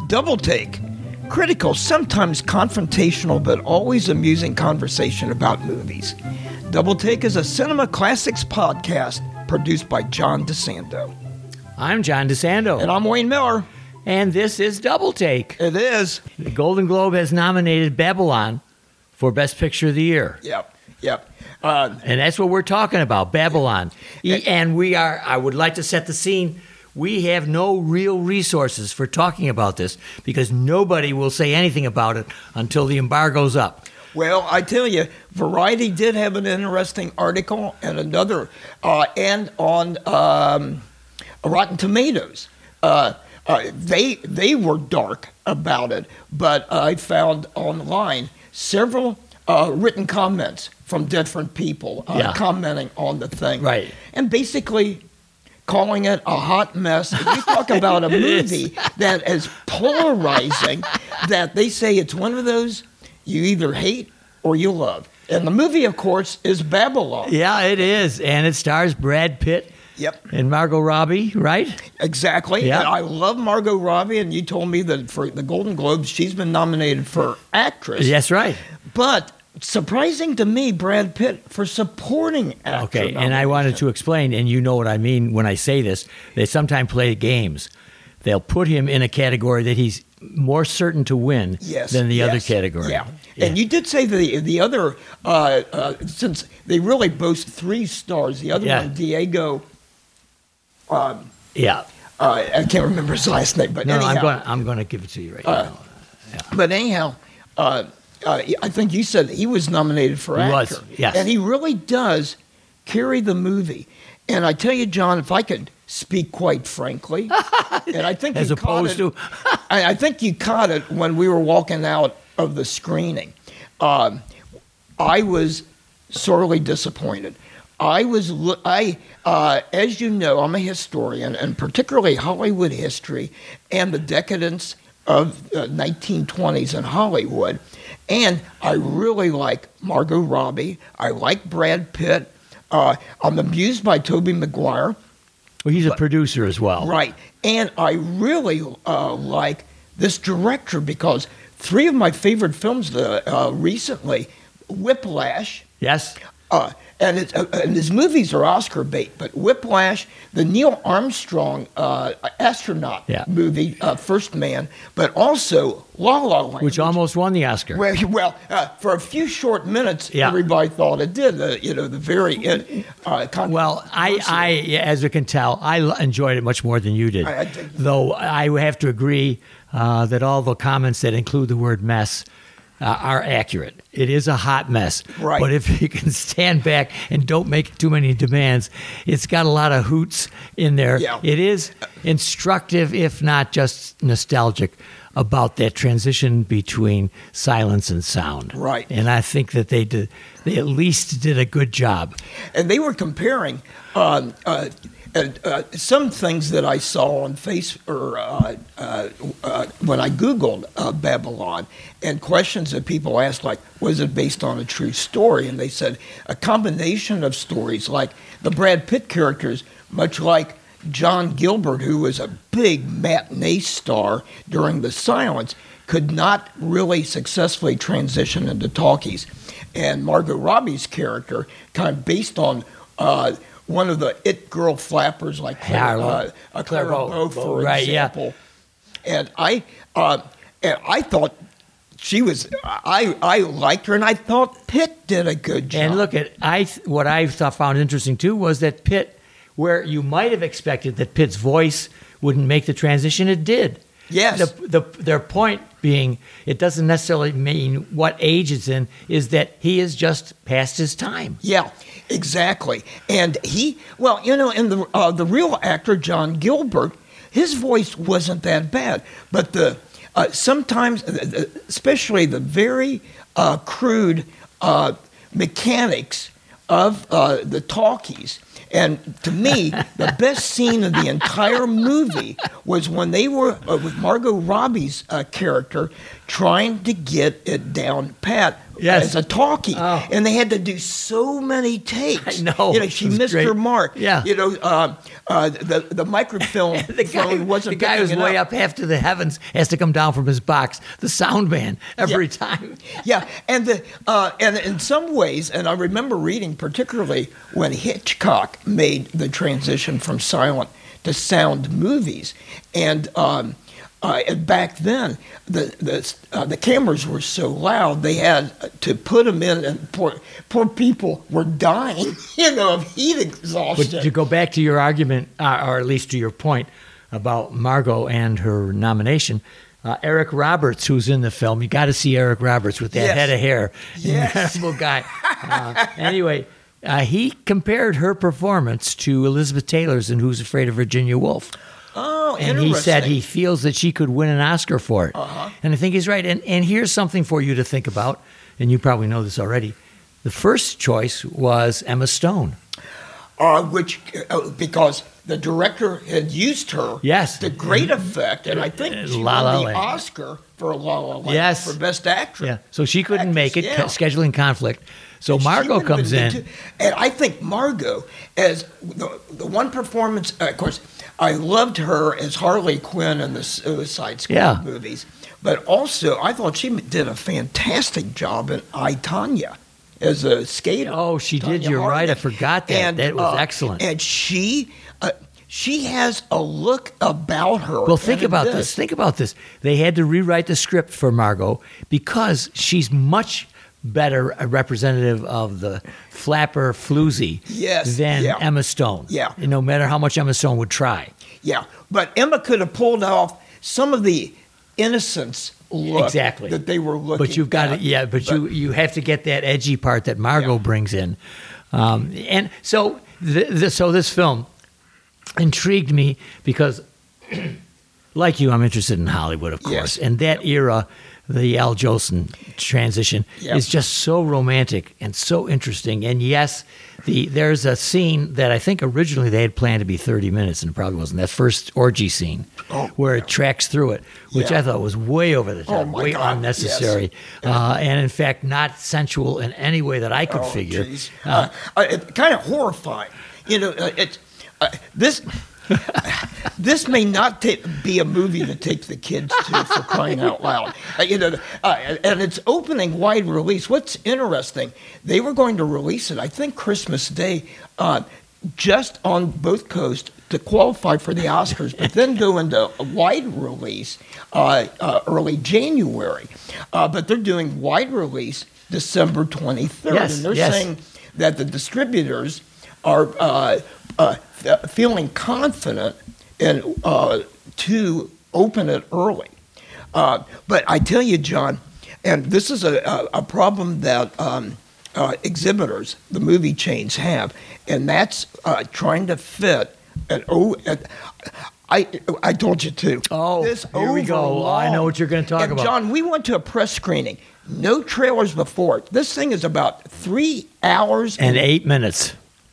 Double Take. Critical, sometimes confrontational, but always amusing conversation about movies. Double Take is a Cinema Classics podcast produced by John DeSando. I'm John DeSando. And I'm Wayne Miller. And this is Double Take. It is. The Golden Globe has nominated Babylon for Best Picture of the Year. Yep. And that's what we're talking about, Babylon. And I would like to set the scene. We have no real resources for talking about this because nobody will say anything about it until the embargo's up. Well, I tell you, Variety did have an interesting article and another, and on Rotten Tomatoes. They were dark about it, but I found online several written comments from different people commenting on the thing. Right. And basically calling it a hot mess. If you talk about a movie that is polarizing, that they say it's one of those you either hate or you love. And the movie, of course, is Babylon. Yeah, it is. And it stars Brad Pitt. Yep. And Margot Robbie, right? Exactly. Yeah. And I love Margot Robbie, and you told me that for the Golden Globes, she's been nominated for actress. That's right. But surprising to me, Brad Pitt for supporting actor. Okay, and I wanted to explain, and you know what I mean when I say this. They sometimes play games. They'll put him in a category that he's more certain to win than the other category. Yeah. And you did say the other, since they really boast 3 stars, the other one, Diego. I can't remember his last name, but anyhow. I'm going to give it to you right now. Yeah. But anyhow, I think you said he was nominated for actor. He was, yes. And he really does carry the movie. And I tell you, John, if I could speak quite frankly, and I think I think you caught it when we were walking out of the screening. I was sorely disappointed. As you know, I'm a historian, and particularly Hollywood history and the decadence of 1920s in Hollywood. And I really like Margot Robbie. I like Brad Pitt. I'm amused by Tobey Maguire. Well, he's a producer as well. Right. And I really like this director because 3 of my favorite films recently, Whiplash. Yes. And his movies are Oscar bait, but Whiplash, the Neil Armstrong astronaut movie, First Man, but also La La Land, which almost won the Oscar. Well, for a few short minutes, everybody thought it did. The very end. Well, I, as you can tell, I enjoyed it much more than you did. Though I have to agree that all the comments that include the word mess are accurate. It is a hot mess. Right. But if you can stand back and don't make too many demands, it's got a lot of hoots in there. Yeah. It is instructive, if not just nostalgic, about that transition between silence and sound. Right. And I think that they at least did a good job. And they were comparing some things that I saw on Facebook when I Googled Babylon, and questions that people asked, like, was it based on a true story? And they said a combination of stories, like the Brad Pitt characters, much like John Gilbert, who was a big matinee star during the silence, could not really successfully transition into talkies. And Margot Robbie's character, kind of based on one of the it girl flappers like Clara Bow, for example. And I thought she was. I liked her, and I thought Pitt did a good job. And look what I found interesting too was that Pitt, where you might have expected that Pitt's voice wouldn't make the transition, it did. Yes. Their point being, it doesn't necessarily mean what age it's in, is that he is just past his time. Yeah, exactly. And in the real actor, John Gilbert, his voice wasn't that bad. But sometimes, especially the very crude mechanics of the talkies. And to me, the best scene of the entire movie was when they were with Margot Robbie's character trying to get it down pat as a talkie, Oh. and they had to do so many takes. I know. She It was missed great. her mark. Yeah. The microfilm phone wasn't the guy who's picking way up. up half to the heavens has to come down from his box. The sound man every time. Yeah, and in some ways, and I remember reading particularly when Hitchcock made the transition from silent to sound movies, and back then the cameras were so loud they had to put them in, and poor people were dying, of heat exhaustion. But to go back to your argument, or at least to your point about Margot and her nomination, Eric Roberts, who's in the film, you got to see Eric Roberts with that Yes. head of hair. Yes. Incredible guy. Anyway, he compared her performance to Elizabeth Taylor's in Who's Afraid of Virginia Woolf. Oh, And interesting. he said he feels that she could win an Oscar for it. Uh-huh. And I think he's right. And here's something for you to think about, and you probably know this already. The first choice was Emma Stone. Because the director had used her Yes. to great effect, and I think she La La won the Land. Oscar for La La Land Yes. for Best Actress. Yeah. So she couldn't make it, Yeah. scheduling conflict. So She Margot would've been comes good in. too. And I think Margot, as the one performance, of course, I loved her as Harley Quinn in the Suicide Squad movies, but also I thought she did a fantastic job in I, Tonya as a skater. Oh, she did. Tonya You're right. I Harding. forgot that. That was excellent. And she has a look about her. Well, think and about this. Think about this. They had to rewrite the script for Margot because she's much better a representative of the flapper floozy Yes, than yeah. Emma Stone. Yeah. No matter how much Emma Stone would try. Yeah, but Emma could have pulled off some of the innocence look Exactly. that they were looking But you've got at. to, you have to get that edgy part that Margot brings in. And so, so this film intrigued me because, like you, I'm interested in Hollywood, of course. Yes. And that era, the Al Jolson transition, Yep. is just so romantic and so interesting. And yes, there's a scene that I think originally they had planned to be 30 minutes, and it probably wasn't. That first orgy scene where it tracks through it, which Yeah. I thought was way over the top, Oh, my way God, unnecessary, and in fact not sensual in any way that I could figure. Geez. It's kind of horrifying. This. This may not be a movie to take the kids to, for crying out loud. And it's opening wide release. What's interesting, they were going to release it, I think, Christmas Day, just on both coasts to qualify for the Oscars, but then go into a wide release early January. But they're doing wide release December 23rd. Yes, and they're yes. saying that the distributors are feeling confident in to open it early. But I tell you, John, and this is a problem that exhibitors, the movie chains, have, and that's trying to fit I told you too. Oh, this here we go. overlong- I know what you're gonna talk and about. John, we went to a press screening. No trailers before it. This thing is about 3 hours And 8 minutes.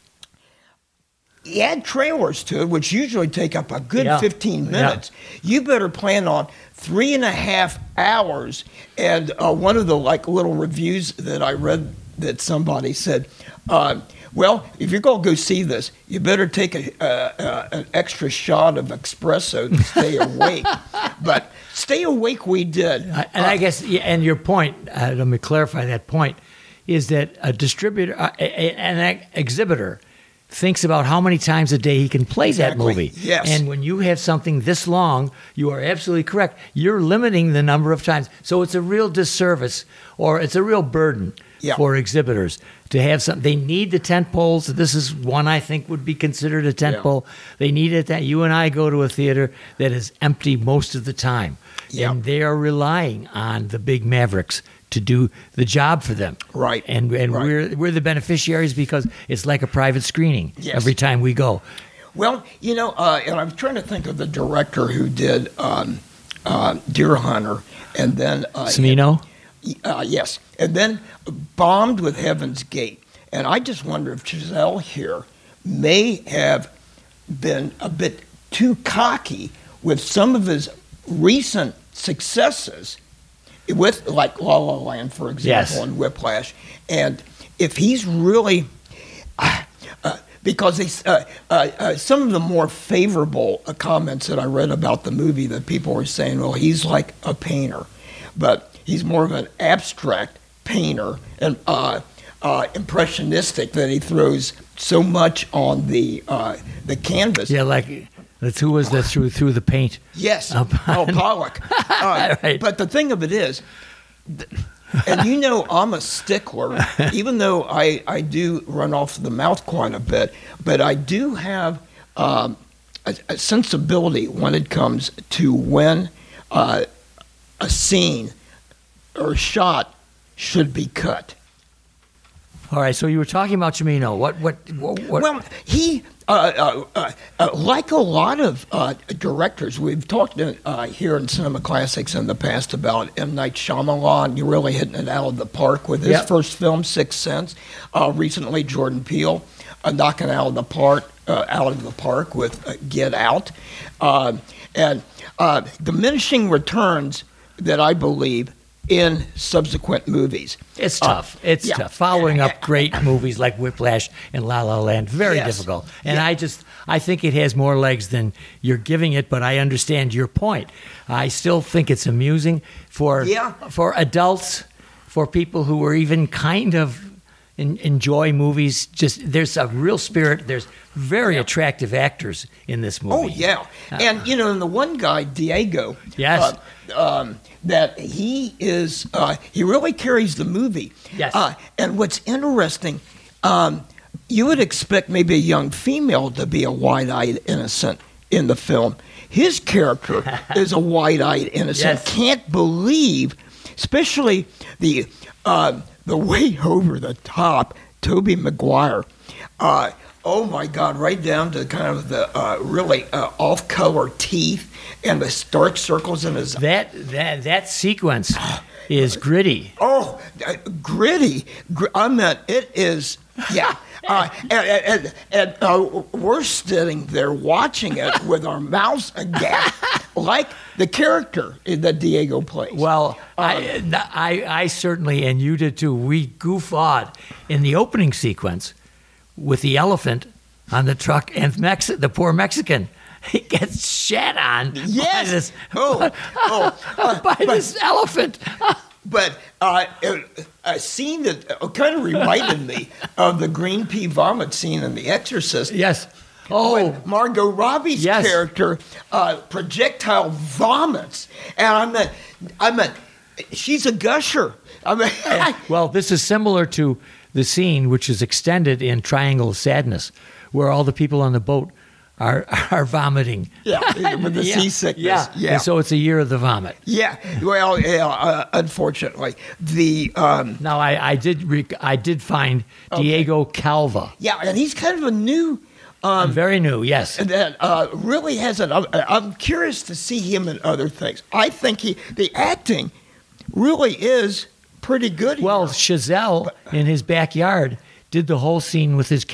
add trailers to it, which usually take up a good Yeah. 15 minutes. You better plan on 3.5 hours. And one of the little reviews that I read that somebody said, well, if you're going to go see this, you better take an extra shot of espresso to stay awake. But stay awake we did. And I guess, and your point, let me clarify that point, is that a distributor, an exhibitor, thinks about how many times a day he can play that Exactly. movie. Yes. And when you have something this long, you are absolutely correct. You're limiting the number of times. So it's a real disservice, or it's a real burden Yeah. for exhibitors to have something. They need the tent poles. This is one I think would be considered a tent Yeah. pole. They need it. That you and I go to a theater that is empty most of the time. Yeah. And they are relying on the big mavericks to do the job for them. Right. And Right. we're the beneficiaries because it's like a private screening Yes. every time we go. Well, and I'm trying to think of the director who did Deer Hunter, and then Cimino? yes, and then bombed with Heaven's Gate. And I just wonder if Giselle here may have been a bit too cocky with some of his recent successes with like La La Land, for example, Yes. and Whiplash, and if he's really because some of the more favorable comments that I read about the movie, that people were saying, well, he's like a painter, but he's more of an abstract painter and impressionistic, that he throws so much on the canvas. Yeah, like that's who was that through the paint. Yes. Upon- Pollock. Right. But the thing of it is, and you know I'm a stickler, even though I do run off the mouth quite a bit, but I do have a sensibility when it comes to when a scene or shot should be cut. All right, so you were talking about Cimino. What? Well, he, like a lot of directors, we've talked here in Cinema Classics in the past about M. Night Shyamalan. You're really hitting it out of the park with his Yep. first film, Sixth Sense. Recently, Jordan Peele knocking out of the park with Get Out, and diminishing returns that I believe in subsequent movies. It's tough. It's yeah. tough. Following up great movies like Whiplash and La La Land, very Yes. difficult. And Yeah. I think it has more legs than you're giving it, but I understand your point. I still think it's amusing for adults, for people who are even kind of enjoy movies. Just there's a real spirit. There's very attractive actors in this movie. Oh yeah, and you know, and the one guy, Diego. Yes. That he is, he really carries the movie. Yes. And what's interesting, you would expect maybe a young female to be a wide-eyed innocent in the film. His character is a wide-eyed innocent. Yes. Can't believe, especially the way over the top Tobey Maguire. Oh my God! Right down to kind of the really off-color teeth and the dark circles in his. That sequence is gritty. Oh, gritty! I mean, it is. Yeah, and we're sitting there watching it with our mouths agape, like the character that Diego plays. Well, I certainly, and you did too. We goof-awed in the opening sequence with the elephant on the truck and the poor Mexican. He gets shat on Yes. by this elephant. But a scene that kind of reminded me of the green pea vomit scene in The Exorcist. Yes. Oh, When Margot Robbie's Yes. character projectile vomits, and I mean, she's a gusher. I mean, well, this is similar to the scene which is extended in Triangle of Sadness, where all the people on the boat are vomiting. yeah, with the seasickness. Yeah. And so it's a year of the vomit. Yeah. Well, unfortunately, the Now, I did find Diego Calva. yeah, and he's kind of a new. Very new, yes. That really hasn't. I'm curious to see him in other things. I think the acting really is pretty good. Well, here. Chazelle in his backyard did the whole scene with his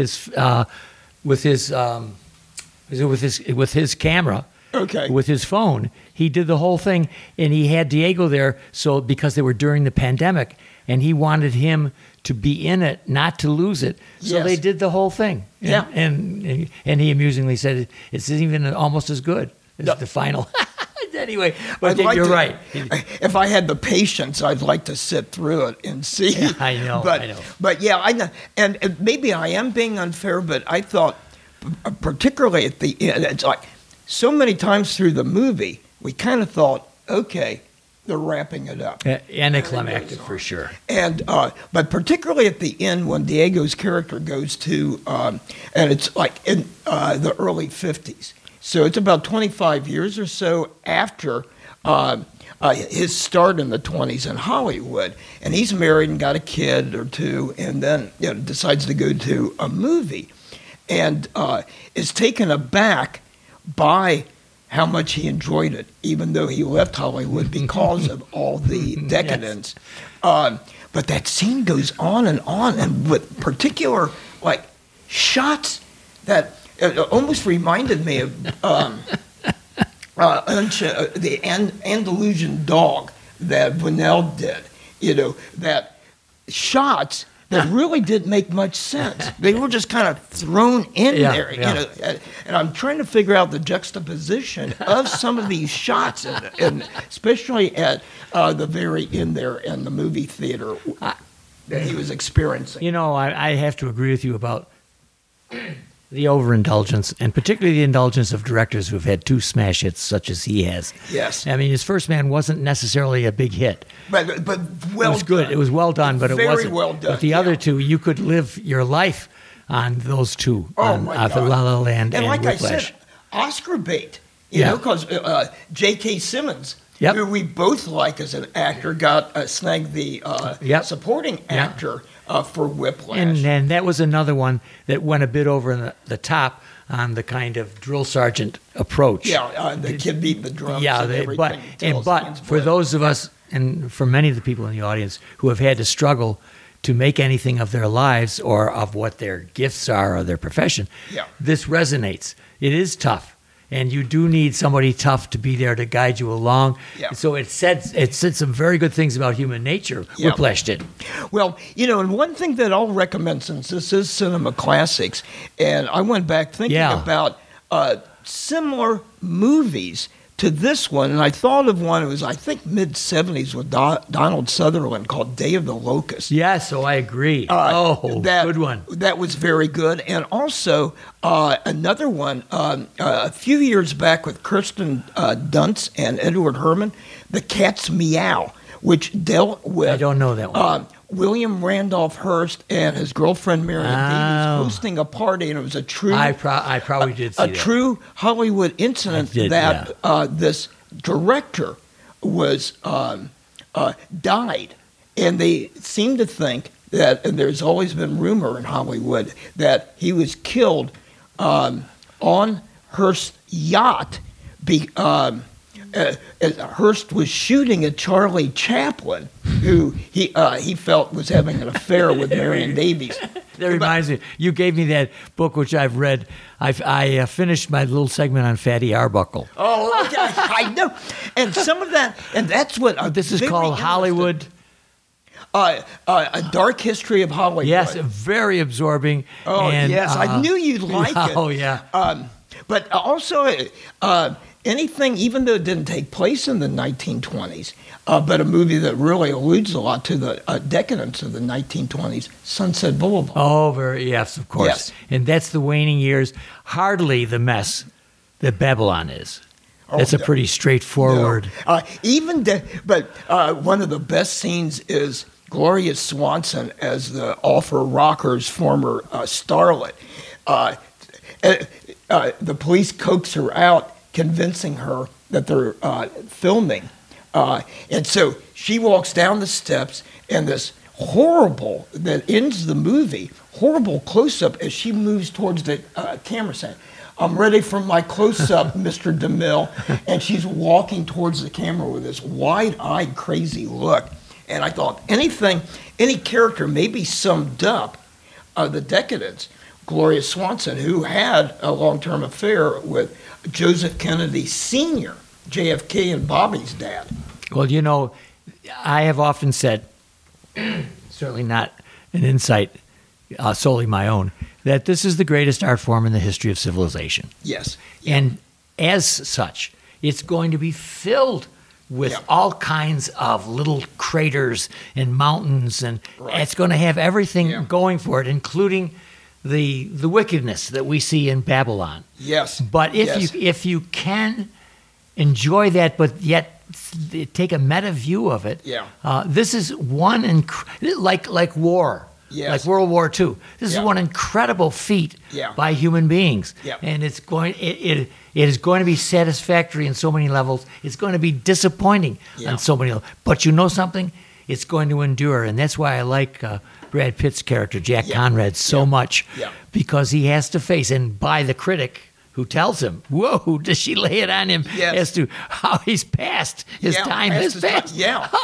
camera. Okay. With his phone, he did the whole thing, and he had Diego there. So because they were during the pandemic, and he wanted him to be in it, not to lose it. So Yes. they did the whole thing. Yeah. And he amusingly said it's even almost as good as the final. Anyway, but I'd then like you're to- right. If I had the patience, I'd like to sit through it and see. Yeah, I know. But yeah, I know. And maybe I am being unfair, but I thought, particularly at the end, it's like so many times through the movie, we kind of thought, okay, they're wrapping it up. Anticlimactic for sure. And but particularly at the end when Diego's character goes to, and it's like in the early 50s. So it's about 25 years or so after his start in the 20s in Hollywood. And he's married and got a kid or two, and then decides to go to a movie. And is taken aback by how much he enjoyed it, even though he left Hollywood because of all the decadence. Yes. But that scene goes on, and with particular like shots that almost reminded me of the Andalusian Dog that Buñuel did. That shots that really didn't make much sense. They were just kind of thrown in there. And I'm trying to figure out the juxtaposition of some of these shots, and especially at the very end there in the movie theater that he was experiencing. I have to agree with you about the overindulgence, and particularly the indulgence of directors who've had 2 smash hits such as he has. Yes. I mean, his first Man wasn't necessarily a big hit. But well It was good. done. It was well done, but it Very wasn't. well done, But the other 2, you could live your life on those 2. Oh, my God. La La Land and like Whiplash. I said, Oscar bait. Because J.K. Simmons, who we both like as an actor, got snagged the supporting actor for Whiplash. And that was another one that went a bit over the top on the kind of drill sergeant approach. Yeah, the kid beat the drums and everything. But for those of us, and for many of the people in the audience who have had to struggle to make anything of their lives or of what their gifts are or their profession, this resonates. It is tough. And you do need somebody tough to be there to guide you along. Yeah. So it said some very good things about human nature. Yeah. Whiplash did. Well, and one thing that I'll recommend, since this is Cinema Classics, and I went back thinking about similar movies to this one, and I thought of one. It was, I think, mid-'70s with Donald Sutherland called Day of the Locust. Yes, I agree. Good one. That was very good. And also another one a few years back with Kirsten Dunst and Edward Herrmann, The Cat's Meow, which dealt with... I don't know that one. William Randolph Hearst and his girlfriend Marion Davies hosting a party, and it was a true... I probably did see that. A true Hollywood incident this director was died, and they seem to think that, and there's always been rumor in Hollywood, that he was killed on Hearst's yacht. Hearst was shooting at Charlie Chaplin, who he felt was having an affair with Marion Davies. That reminds me, you gave me that book, which I've read. I finished my little segment on Fatty Arbuckle. Oh, okay. I know. And some of that, and that's what... this is called Hollywood... A Dark History of Hollywood. Yes, very absorbing. Oh, and, yes. I knew you'd like it. Oh, yeah. But also... anything, even though it didn't take place in the 1920s, but a movie that really alludes a lot to the decadence of the 1920s, Sunset Boulevard. Oh, yes, of course. Yes. And that's the waning years. Hardly the mess that Babylon is. That's a pretty straightforward... No. But one of the best scenes is Gloria Swanson as the Offer Rockers' former starlet. The police coax her out, convincing her that they're filming. And so she walks down the steps, and this horrible, that ends the movie, horrible close-up as she moves towards the camera saying, "I'm ready for my close-up, Mr. DeMille." And she's walking towards the camera with this wide-eyed, crazy look. And I thought, any character may be summed up the decadence. Gloria Swanson, who had a long-term affair with Joseph Kennedy Sr., JFK and Bobby's dad. Well, I have often said, certainly not an insight solely my own, that this is the greatest art form in the history of civilization. Yes. And as such, it's going to be filled with all kinds of little craters and mountains, and it's going to have everything going for it, including the wickedness that we see in Babylon. Yes. But if you can enjoy that, but yet take a meta view of it, this is one like war. Yes. Like World War II. This is one incredible feat by human beings. And it is going to be satisfactory in so many levels. It's going to be disappointing on so many levels. But you know something? It's going to endure. And that's why I like Brad Pitt's character, Jack Conrad, so much. Because he has to face, and by the critic who tells him, whoa, does she lay it on him as to how he's passed, his time has passed.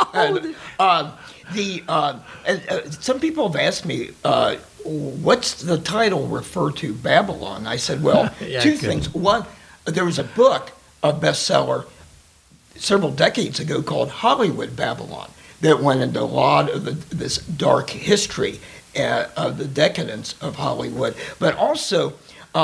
Some people have asked me, what's the title refer to, Babylon? I said, well, two things. One, there was a book, a bestseller, several decades ago called Hollywood Babylon that went into a lot of this dark history of the decadence of Hollywood. But also,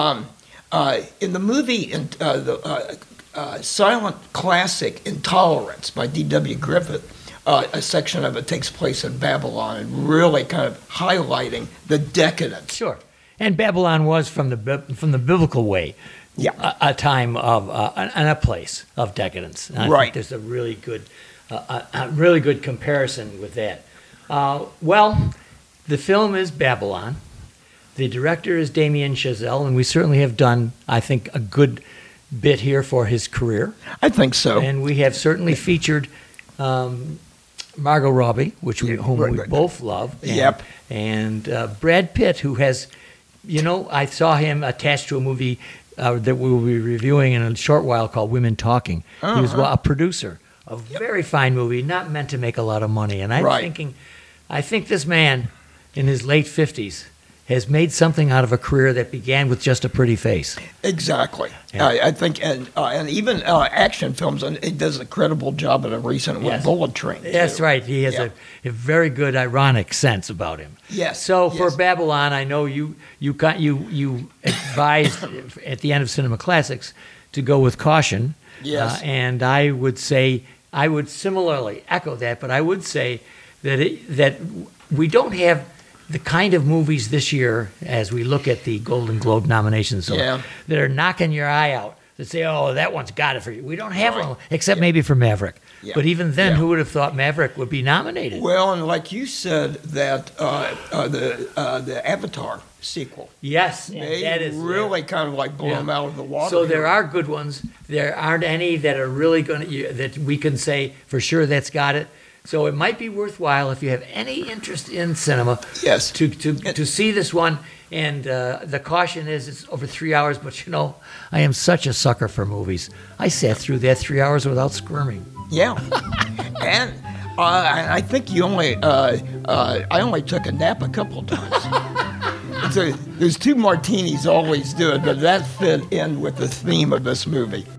in the movie, the silent classic Intolerance by D.W. Griffith, a section of it takes place in Babylon and really kind of highlighting the decadence. Sure. And Babylon was from the biblical way, a time of and a place of decadence. And I think there's a really good comparison with that. Well, the film is Babylon. The director is Damien Chazelle, and we certainly have done, I think, a good bit here for his career. I think so. And we have certainly featured Margot Robbie, whom we both love. And Brad Pitt, who has, I saw him attached to a movie that we will be reviewing in a short while called Women Talking. Uh-huh. He was a producer. A very fine movie, not meant to make a lot of money. And I think this man in his late 50s has made something out of a career that began with just a pretty face. Exactly. Yeah. I think, and even action films, and he does a credible job in a recent one, Bullet Train. That's right. He has a very good ironic sense about him. Yes. So for Babylon, I know you advised at the end of Cinema Classics to go with caution. Yes. And I would similarly echo that, but I would say that we don't have the kind of movies this year, as we look at the Golden Globe nominations, that are knocking your eye out, that say, oh, that one's got it for you. We don't have one, except maybe for Maverick. Yeah. But even then, who would have thought Maverick would be nominated? Well, and like you said, that the Avatar sequel. Yes. That is really kind of like blew them out of the water. So there are good ones. There aren't any that are really going to, that we can say for sure that's got it. So it might be worthwhile if you have any interest in cinema to see this one. And the caution is it's over 3 hours, but I am such a sucker for movies. I sat through that 3 hours without squirming. Yeah. And I think I only took a nap a couple times. So there's 2 martinis always do it, but that fit in with the theme of this movie.